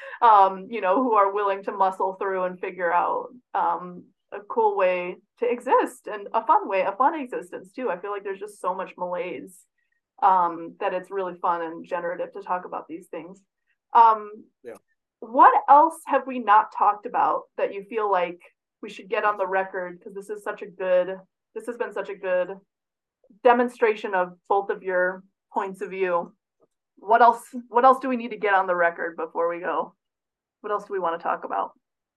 um, you know, who are willing to muscle through and figure out um, a cool way to exist and a fun way, a fun existence too. I feel like there's just so much malaise um, that it's really fun and generative to talk about these things. Um, yeah. What else have we not talked about that you feel like we should get on the record? Because this is such a good, this has been such a good demonstration of both of your points of view. What else? What else do we need to get on the record before we go? What else do we want to talk about?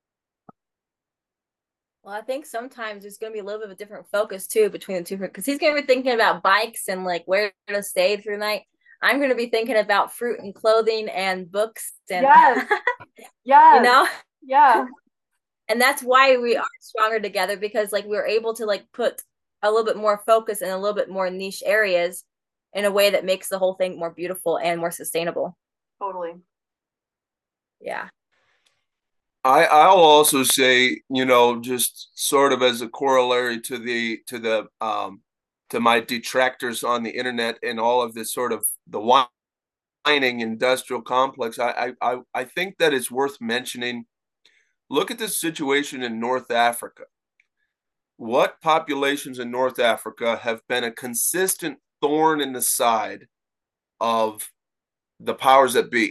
Well, I think sometimes there's going to be a little bit of a different focus too between the two, because he's going to be thinking about bikes and like where to stay through the night. I'm going to be thinking about fruit and clothing and books and yes, yes, you know, yeah. And that's why we are stronger together, because like we're able to like put a little bit more focus in a little bit more niche areas in a way that makes the whole thing more beautiful and more sustainable. Totally. Yeah. I I'll also say, you know, just sort of as a corollary to the to the um to my detractors on the internet and all of this sort of the whining industrial complex, I I I think that it's worth mentioning. Look at this situation in North Africa. What populations in North Africa have been a consistent thorn in the side of the powers that be?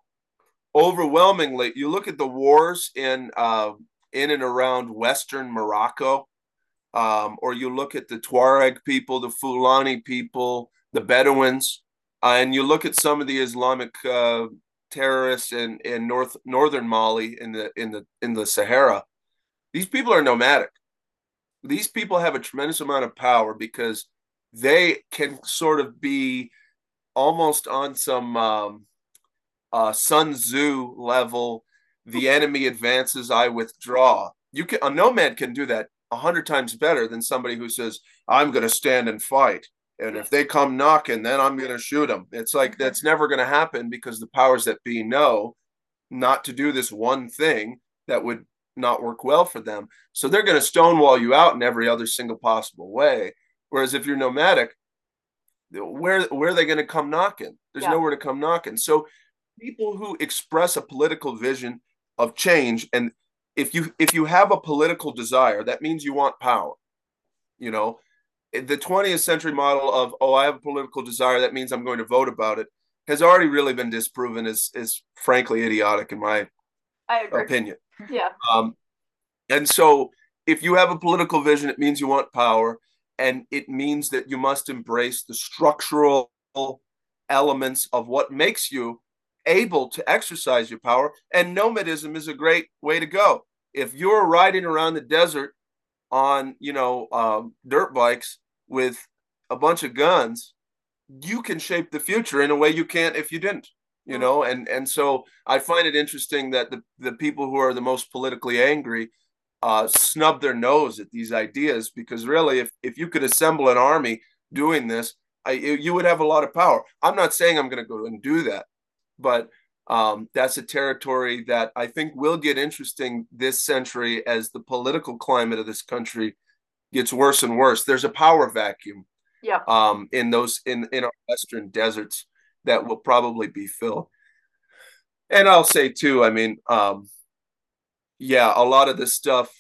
Overwhelmingly, you look at the wars in uh, in and around Western Morocco, um, or you look at the Tuareg people, the Fulani people, the Bedouins, uh, and you look at some of the Islamic uh, terrorists in, in North northern Mali in the in the in the Sahara. These people are nomadic. These people have a tremendous amount of power because they can sort of be almost on some um, uh, Sun Tzu level. The enemy advances, I withdraw. You can a nomad can do that a hundred times better than somebody who says, "I'm going to stand and fight, and if they come knocking, then I'm going to shoot them." It's like that's never going to happen because the powers that be know not to do this one thing that would not work well for them. So they're going to stonewall you out in every other single possible way. Whereas if you're nomadic, where where are they going to come knocking? There's yeah. nowhere to come knocking. So people who express a political vision of change, and if you if you have a political desire, that means you want power. You know, the twentieth century model of, oh, I have a political desire, that means I'm going to vote about it, has already really been disproven as is frankly idiotic in my I agree. opinion. Yeah. Um, and so if you have a political vision, it means you want power, and it means that you must embrace the structural elements of what makes you able to exercise your power. And nomadism is a great way to go. If you're riding around the desert on, you know, um, dirt bikes with a bunch of guns, you can shape the future in a way you can't if you didn't, you mm-hmm. know. And and so I find it interesting that the, the people who are the most politically angry uh, snub their nose at these ideas, because really, if, if you could assemble an army doing this, I, you would have a lot of power. I'm not saying I'm going to go and do that, but um, that's a territory that I think will get interesting this century as the political climate of this country gets worse and worse. There's a power vacuum yeah. um, in those in, in our western deserts that will probably be filled. And I'll say too, I mean, um, yeah, a lot of this stuff,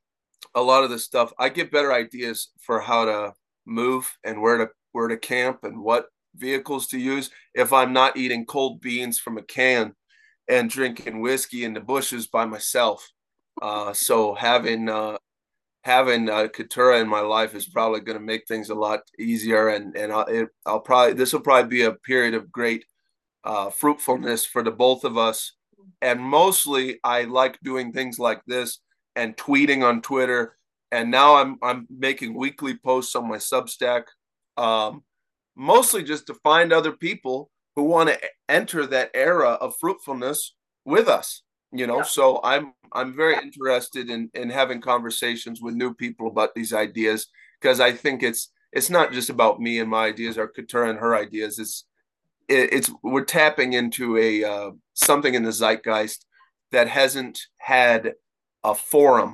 a lot of this stuff, I get better ideas for how to move and where to where to camp and what vehicles to use if I'm not eating cold beans from a can and drinking whiskey in the bushes by myself. Uh, so having uh, having uh, Katura in my life is probably going to make things a lot easier, and and I'll, it, I'll probably this will probably be a period of great uh, fruitfulness for the both of us. And mostly, I like doing things like this and tweeting on Twitter. And now I'm I'm making weekly posts on my Substack. Um, mostly just to find other people who want to enter that era of fruitfulness with us, you know. Yeah. So I'm I'm very yeah. interested in in having conversations with new people about these ideas, because I think it's it's not just about me and my ideas or Katura and her ideas. It's it, it's we're tapping into a uh, something in the zeitgeist that hasn't had a forum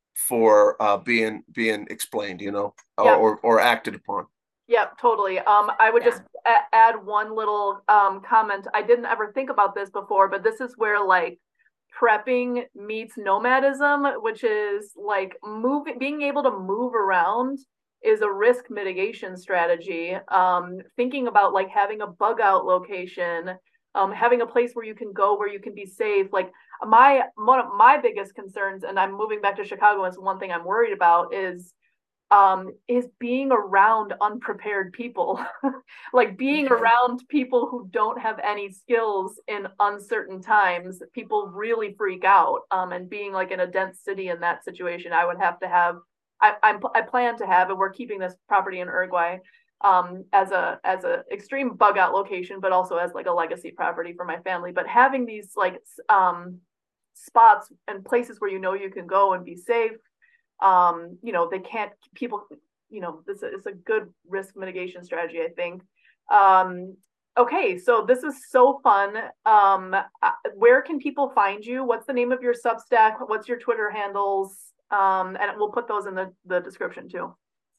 for uh, being being explained, you know, or, yeah. or or acted upon. Yeah, totally. Um, I would yeah. just a- add one little um, comment. I didn't ever think about this before, but this is where like prepping meets nomadism, which is like moving, being able to move around is a risk mitigation strategy. Um, thinking about like having a bug out location, um, having a place where you can go where you can be safe. Like my one of my biggest concerns, and I'm moving back to Chicago, and it's one thing I'm worried about is um, is being around unprepared people, like being Yeah. around people who don't have any skills in uncertain times. People really freak out. Um, and being like in a dense city in that situation, I would have to have. I, I'm I plan to have, and we're keeping this property in Uruguay um as a as a extreme bug out location, but also as like a legacy property for my family. But having these like um spots and places where you know you can go and be safe, um you know they can't people, you know this is a good risk mitigation strategy, I think. um okay, so this is so fun. um uh, where can people find you? What's the name of your Substack? What's your Twitter handles? Um and we'll put those in the the description too.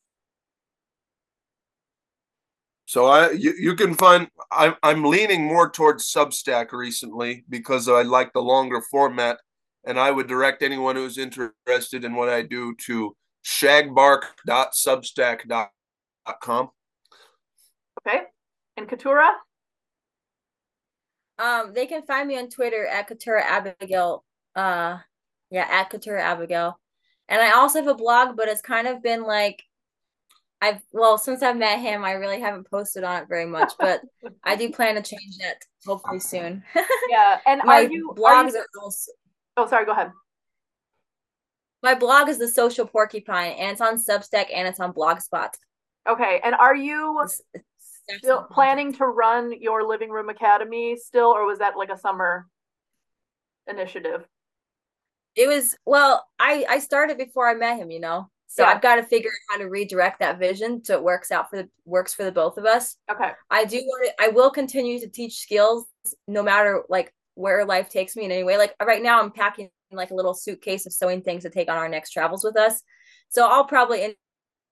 So I you, you can find I'm I'm leaning more towards Substack recently because I like the longer format, and I would direct anyone who's interested in what I do to shagbark dot substack dot com. Okay. And Katura? Um, they can find me on Twitter at Katura Abigail. Uh, yeah, at Katura Abigail. And I also have a blog, but it's kind of been like I've well, since I've met him, I really haven't posted on it very much, but I do plan to change that hopefully soon. Yeah. And My are you are blogs you are also oh sorry, go ahead. my blog is the Social Porcupine, and it's on Substack and it's on Blogspot. Okay. And are you It's, it's still planning to run your Living Room Academy still, or was that like a summer initiative? It was well, I I started before I met him, you know. So Yeah. I've got to figure out how to redirect that vision so it works out for the works for the both of us. Okay. I do want to, I will continue to teach skills no matter like where life takes me in any way. Like right now I'm packing like a little suitcase of sewing things to take on our next travels with us. So I'll probably end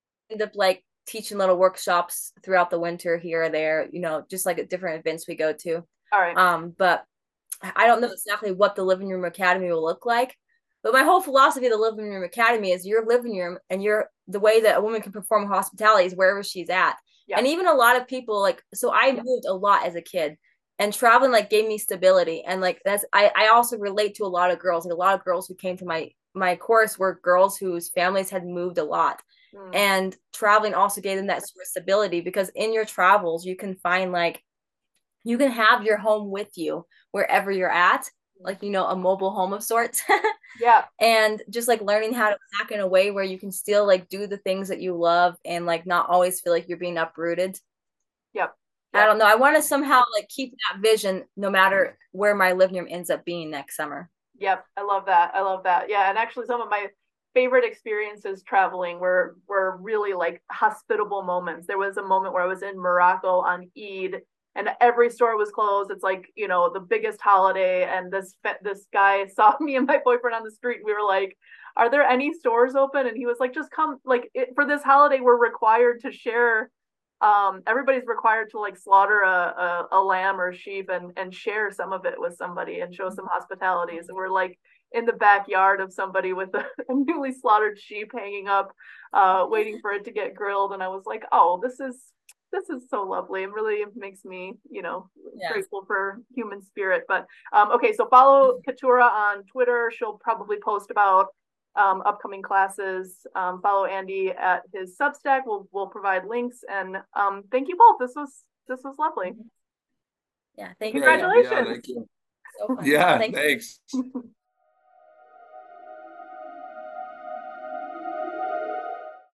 up like teaching little workshops throughout the winter here or there, you know, just like at different events we go to. All right. Um, but I don't know exactly what the Living Room Academy will look like. But my whole philosophy of the Living Room Academy is your living room and your the way that a woman can perform hospitality is wherever she's at. Yeah. And even a lot of people like so I moved a lot as a kid, and traveling like gave me stability. And like that's I, I also relate to a lot of girls. Like a lot of girls who came to my my course were girls whose families had moved a lot. Mm. And traveling also gave them that sort of stability because in your travels you can find like you can have your home with you wherever you're at, like, you know, a mobile home of sorts. Yeah. And just like learning how to pack in a way where you can still like do the things that you love and like not always feel like you're being uprooted. Yep. I don't know. I want to somehow like keep that vision no matter where my living room ends up being next summer. Yep. I love that. I love that. Yeah. And actually some of my favorite experiences traveling were were really like hospitable moments. There was a moment where I was in Morocco on Eid and every store was closed. It's like, you know, the biggest holiday. And this this guy saw me and my boyfriend on the street. We were like, are there any stores open? And he was like, just come, like it, for this holiday, we're required to share. Um, everybody's required to like slaughter a, a, a lamb or sheep and, and share some of it with somebody and show some hospitality. So we're like in the backyard of somebody with a, a newly slaughtered sheep hanging up, uh, waiting for it to get grilled. And I was like, oh, this is, this is so lovely. It really makes me, you know, yeah. grateful for human spirit. But um, okay, so follow Katura on Twitter. She'll probably post about um, upcoming classes. Um, follow Andy at his Substack. We'll we'll provide links. And um, thank you both. This was this was lovely. Yeah, thank Congratulations. You. Yeah, thank you. So yeah, thanks.